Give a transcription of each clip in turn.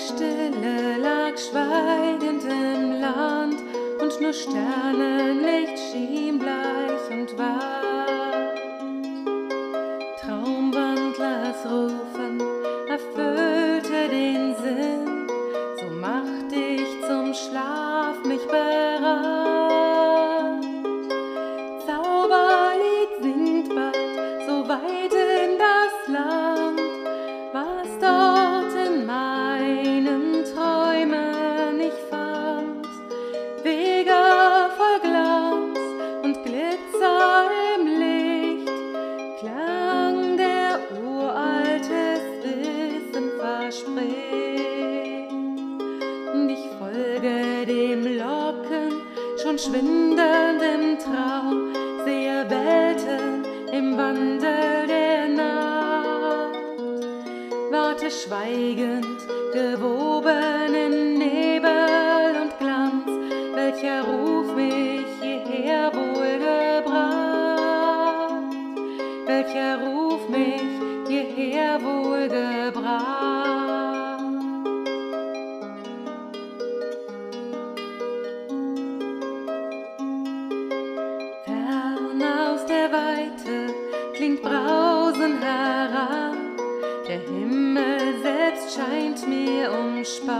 Stille lag schweigend im Land und nur Sternenlicht schien bleich und wahr. Traumwandlers Rufen erfüllte den Sinn, so machte ich zum Schlaf mich bereit. Zauberlied singt bald so weit in das Land, was dort in meinen Träumen ich fand. Wege voll Glanz und Glitzer im Licht, Klang, der uraltes Wissen verspricht. Und ich folge dem Locken, schon schwindend im Traum, sehe Welten im Wandel der Nacht. Warte schweigend, gewoben in Nebel und Glanz, welcher Ruf mich hierher wohl gebracht, welcher Ruf mich hierher wohl gebracht. Fern aus der Weite klingt Brausen heran, der Himmel selbst scheint mir umspannt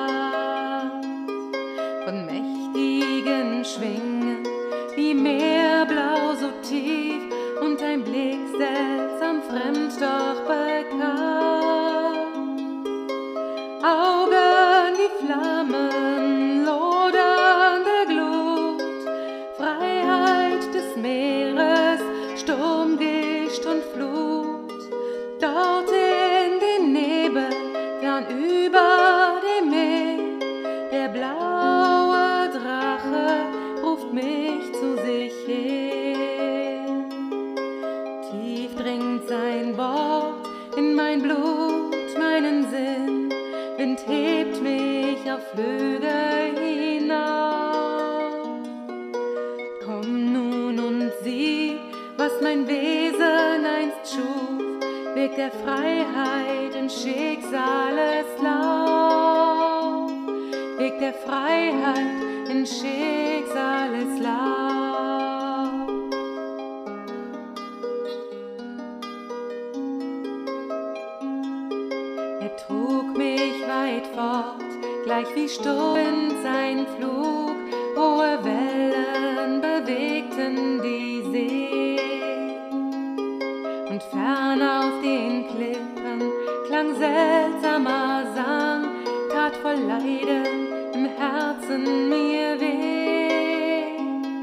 von mächtigen Schwingen, wie Meerblau so tief und ein Blick seltsam fremd, doch bekannt. Augen wie Flammen, lodernde Glut, Freiheit des Meeres, Sturmgischt und Flut. Dort in den Nebel, fern über dem Meer, der blaue Drache ruft mich zu sich hin. Tief dringt sein Wort in mein Blut, meinen Sinn, Wind hebt mich auf Flügel hinauf. Komm nun und sieh, was mein Wesen einst schuf, Weg der Freiheit in Schicksales Lauf, Weg der Freiheit in Schicksales Lauf. Er trug mich weit fort, gleich wie Sturm in sein Flug, hohe Wellen bewegten die See. Und fern auf den Klippen klang seltsamer Sang, tat voll Leiden im Herzen mir weh.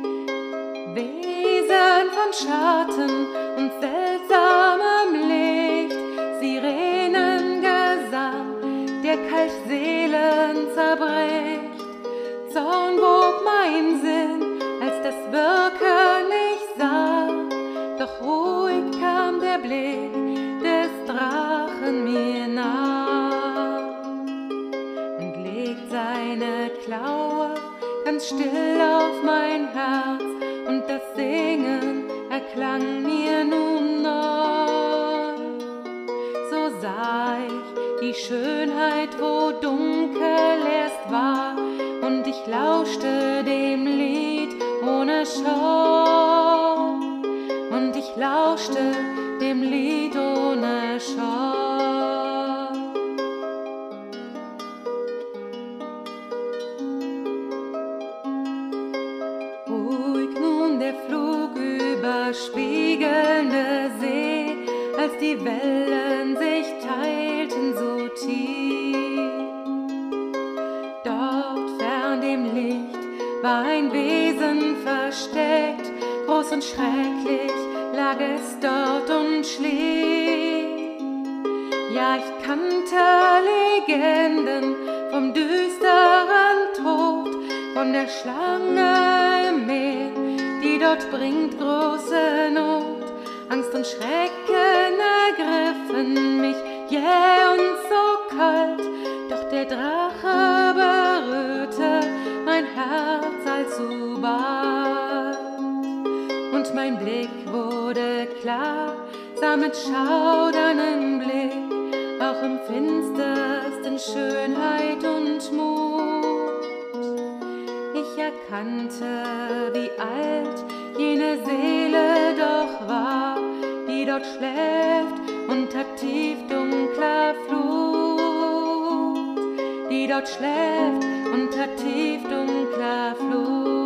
Wesen von Schatten und seltsamem Licht, Sirenengesang, der kalt Seelen zerbricht. Zorn wog mein Sinn, als das Wirken ich sah, doch ruhig kam der Blick des Drachen mir nah und legt seine Klaue ganz still auf mein Herz, und das Singen erklang mir nun neu. So sah ich die Schönheit, wo dunkel erst war, und ich lauschte dem Lied ohne Scheu. Und ich lauschte dem Lied ohne Scheu. Ruhig nun der Flug über spiegelnde See, als die Wellen sich teilten so tief. Dort fern dem Licht war ein Wesen versteckt, groß und schrecklich lag es dort und schlief. Ja, ich kannte Legenden vom düsteren Tod, von der Schlange im Meer, die dort bringt große Not. Angst und Schrecken ergriffen mich, jäh und so kalt, doch der Drache berührte mein Herz alsubald. Und mein Blick wurde klar, sah mit schauderndem Blick auch auch im finstersten Schönheit und Mut. Ich erkannte, wie alt jene Seele doch war, die dort schläft unter tief dunkler Flut, die dort schläft unter tief dunkler Flut.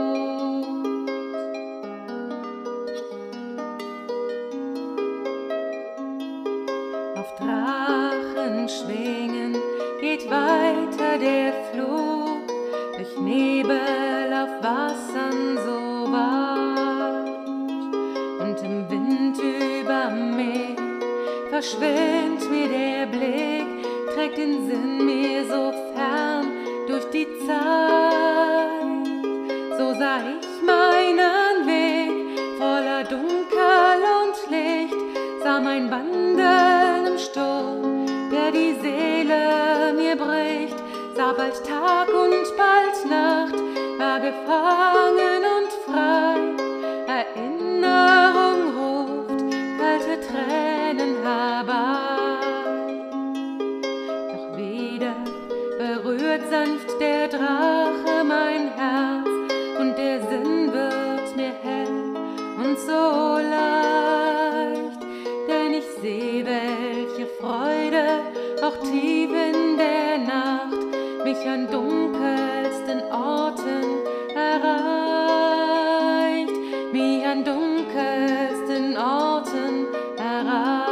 Auf Drachenschwingen geht weiter der Flug, durch Nebel auf Wassern so weit, und im Wind über Meer verschwindet mir der Blick, trägt den Sinn mir so fern durch die Zeit. So sah ich meinen Weg voller Dunkel und Licht, sah mein Wandeln im Sturm, der die Seele mir bricht, sah bald Tag und bald Nacht, war gefangen und frei. Erinnerung ruft kalte Tränen herbei. Doch wieder berührt sanft der Drache mein Herz, und der Sinn wird mir hell und so leicht, denn ich seh, welche Freude auch tief in der Nacht mich an dunkelsten Orten erreicht, mich an dunkelsten Orten erreicht.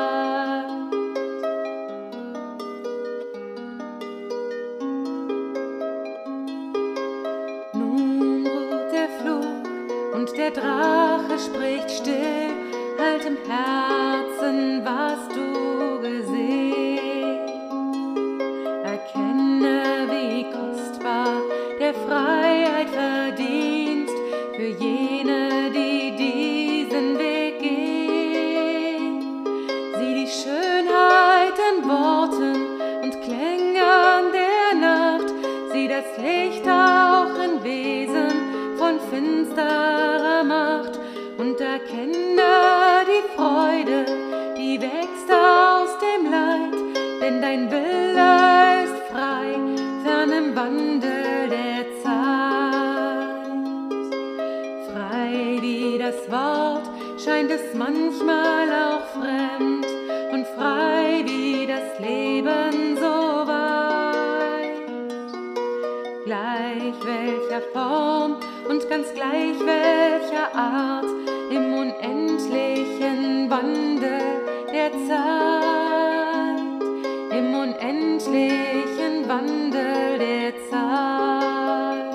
Nun ruht der Flug und der Drache spricht still, halt im Herzen, was du gesehen. Erkenne, wie kostbar der Freiheit Verdienst für jene, die diesen Weg gehen. Sieh die Schönheit in Worten und Klänge an der Nacht, sieh das Licht auch in Wesen von finsterer Macht, und erkenne die Freude, die wächst aus dem Leid, denn dein Wille ist frei, fern im Wandel der Zeit. Frei wie das Wort scheint es manchmal auch fremd, und frei wie das Leben so weit. Gleich welcher Form und ganz gleich welcher Art, im unendlichen Wandel der Zeit, im unendlichen Wandel der Zeit.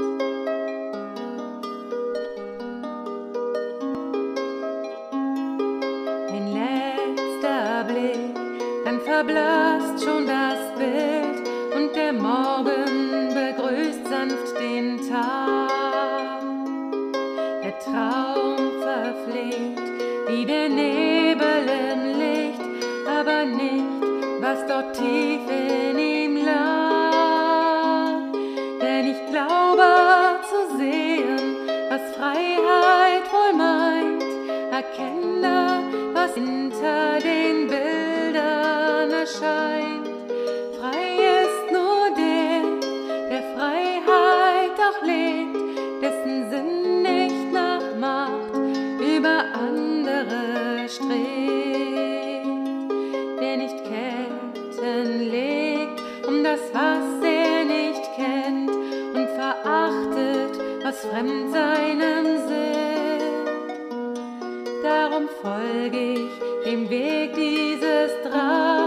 Ein letzter Blick, dann verblasst schon das Bild, und der Morgen begrüßt sanft den Tag. Der Traum verfliegt wie der Nebel im Licht, aber nicht, was dort tief in ihm lag. Denn ich glaube zu sehen, was Freiheit wohl meint, erkenne, was hinter den Bildern erscheint. Frei ist nur der Freiheit auch lebt, dessen Sinn nicht nach Macht über andere strebt, der nicht Ketten legt um das, was er nicht kennt, und verachtet, was fremd seinem Sinn. Darum folge ich dem Weg dieses Drachen,